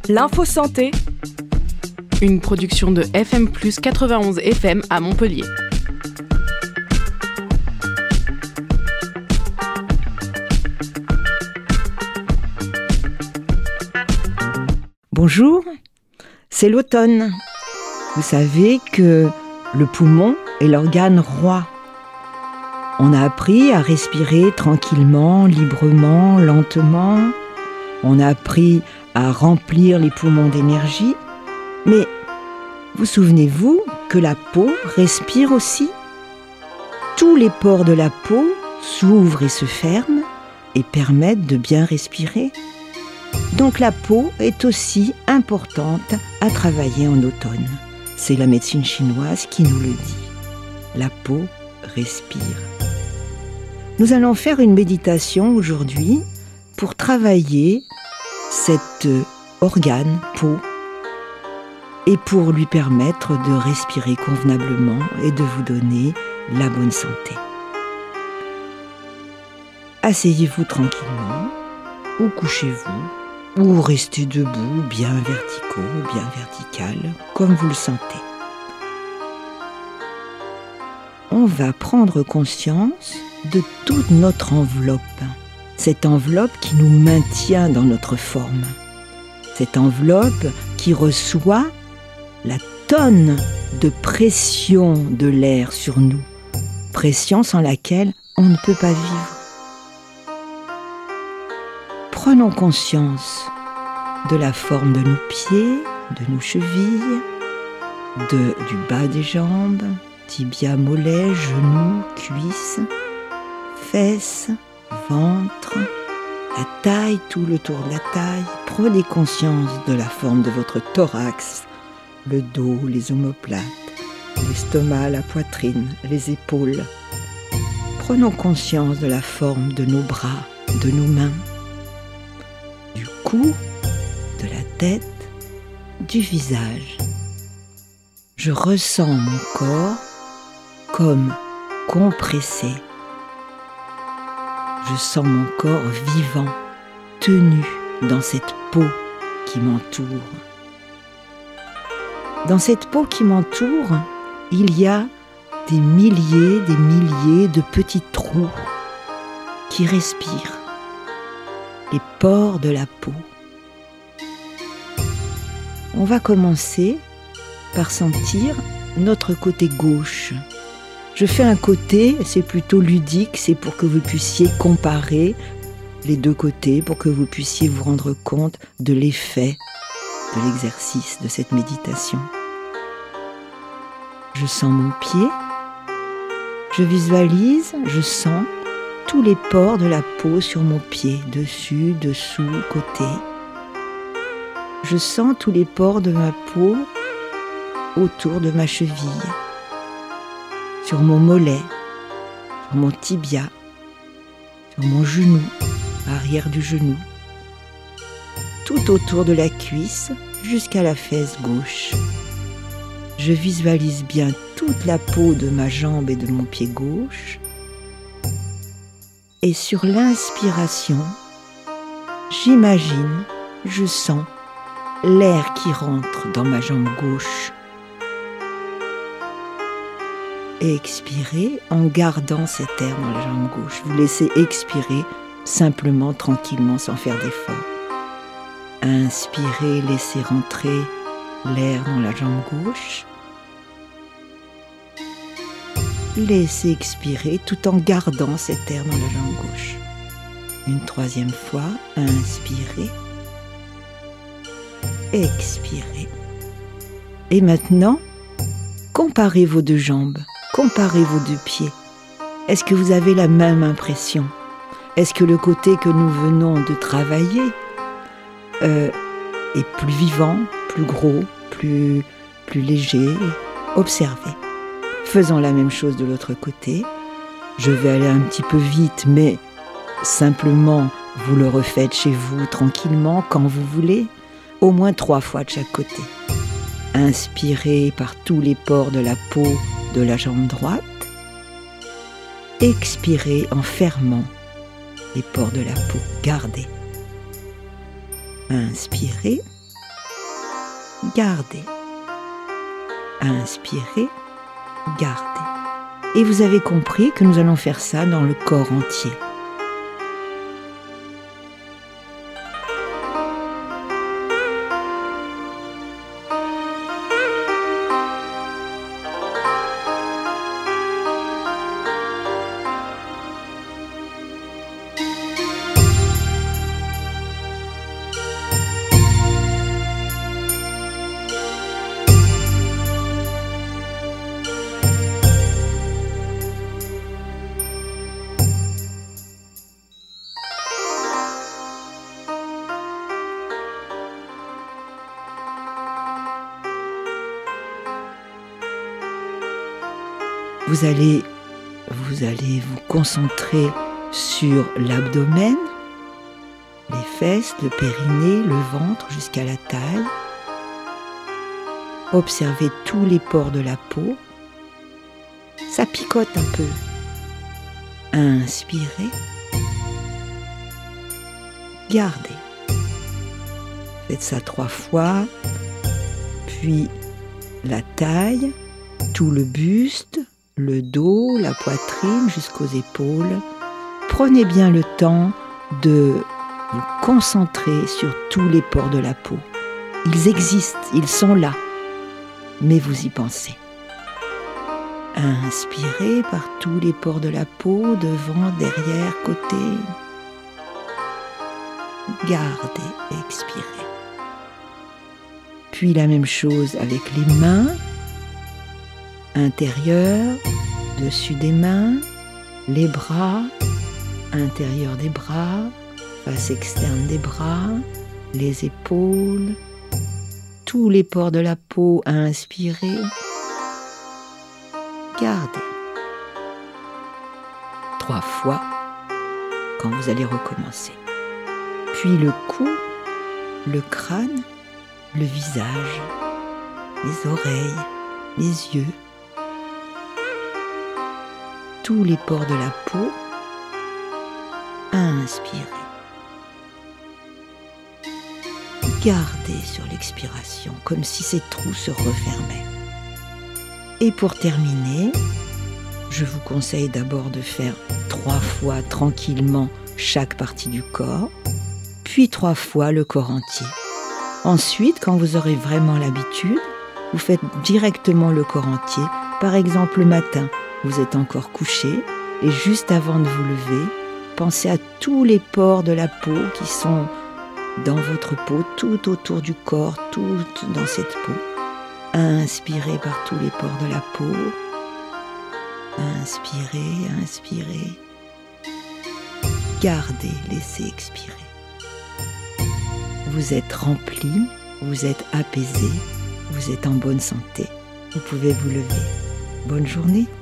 L'info santé, une production de FM+ 91 FM à Montpellier. Bonjour, c'est l'automne. Vous savez que le poumon est l'organe roi. On a appris à respirer tranquillement, librement, lentement. On a appris à remplir les poumons d'énergie. Mais vous souvenez-vous que la peau respire aussi ? Tous les pores de la peau s'ouvrent et se ferment et permettent de bien respirer. Donc la peau est aussi importante à travailler en automne. C'est la médecine chinoise qui nous le dit. La peau respire. Nous allons faire une méditation aujourd'hui pour travailler cet organe, peau, et pour lui permettre de respirer convenablement et de vous donner la bonne santé. Asseyez-vous tranquillement, ou couchez-vous, ou restez debout, bien verticaux, bien vertical, comme vous le sentez. On va prendre conscience de toute notre enveloppe, cette enveloppe qui nous maintient dans notre forme, cette enveloppe qui reçoit la tonne de pression de l'air sur nous, pression sans laquelle on ne peut pas vivre. Prenons conscience de la forme de nos pieds, de nos chevilles, du bas des jambes, tibia, mollets, genoux, cuisses, fesses, ventre, la taille, tout le tour de la taille. Prenez conscience de la forme de votre thorax, le dos, les omoplates, l'estomac, la poitrine, les épaules. Prenons conscience de la forme de nos bras, de nos mains, du cou, de la tête, du visage. Je ressens mon corps comme compressé. Je sens mon corps vivant, tenu dans cette peau qui m'entoure. Dans cette peau qui m'entoure, il y a des milliers de petits trous qui respirent, les pores de la peau. On va commencer par sentir notre côté gauche. Je fais un côté, c'est plutôt ludique, c'est pour que vous puissiez comparer les deux côtés, pour que vous puissiez vous rendre compte de l'effet de l'exercice, de cette méditation. Je sens mon pied, je visualise, je sens tous les pores de la peau sur mon pied, dessus, dessous, côté. Je sens tous les pores de ma peau autour de ma cheville, sur mon mollet, sur mon tibia, sur mon genou, arrière du genou, tout autour de la cuisse jusqu'à la fesse gauche. Je visualise bien toute la peau de ma jambe et de mon pied gauche. Et sur l'inspiration, j'imagine, je sens l'air qui rentre dans ma jambe gauche. Et expirez en gardant cet air dans la jambe gauche. Vous laissez expirer simplement, tranquillement, sans faire d'effort. Inspirez, laissez rentrer l'air dans la jambe gauche. Laissez expirer tout en gardant cet air dans la jambe gauche. Une troisième fois, inspirez. Expirez. Et maintenant, comparez vos deux jambes. Comparez vos deux pieds. Est-ce que vous avez la même impression ? Est-ce que le côté que nous venons de travailler est plus vivant, plus gros, plus léger ? Observez. Faisons la même chose de l'autre côté. Je vais aller un petit peu vite, mais simplement vous le refaites chez vous tranquillement, quand vous voulez, au moins 3 fois de chaque côté. Inspirez par tous les pores de la peau de la jambe droite. Expirez en fermant les pores de la peau. Gardez. Inspirez. gardez. Inspirez, gardez. Et vous avez compris que nous allons faire ça dans le corps entier. Vous allez vous concentrer sur l'abdomen, les fesses, le périnée, le ventre jusqu'à la taille. Observez tous les pores de la peau. Ça picote un peu. Inspirez. Gardez. Faites ça 3 fois. Puis la taille, tout le buste, le dos, la poitrine jusqu'aux épaules. Prenez bien le temps de vous concentrer sur tous les pores de la peau. Ils existent, ils sont là, mais vous y pensez. Inspirez par tous les pores de la peau, devant, derrière, côté. Gardez, expirez. Puis la même chose avec les mains. Intérieur, dessus des mains, les bras, intérieur des bras, face externe des bras, les épaules, tous les pores de la peau à inspirer. Gardez. 3 fois quand vous allez recommencer. Puis le cou, le crâne, le visage, les oreilles, les yeux, tous les pores de la peau, inspirez. Gardez sur l'expiration, comme si ces trous se refermaient. Et pour terminer, je vous conseille d'abord de faire 3 fois tranquillement chaque partie du corps, puis 3 fois le corps entier. Ensuite, quand vous aurez vraiment l'habitude, vous faites directement le corps entier. Par exemple, le matin, vous êtes encore couché et juste avant de vous lever, pensez à tous les pores de la peau qui sont dans votre peau, tout autour du corps, tout dans cette peau. Inspirez par tous les pores de la peau. Inspirez, inspirez. Gardez, laissez expirer. Vous êtes rempli, vous êtes apaisé, vous êtes en bonne santé. Vous pouvez vous lever. Bonne journée.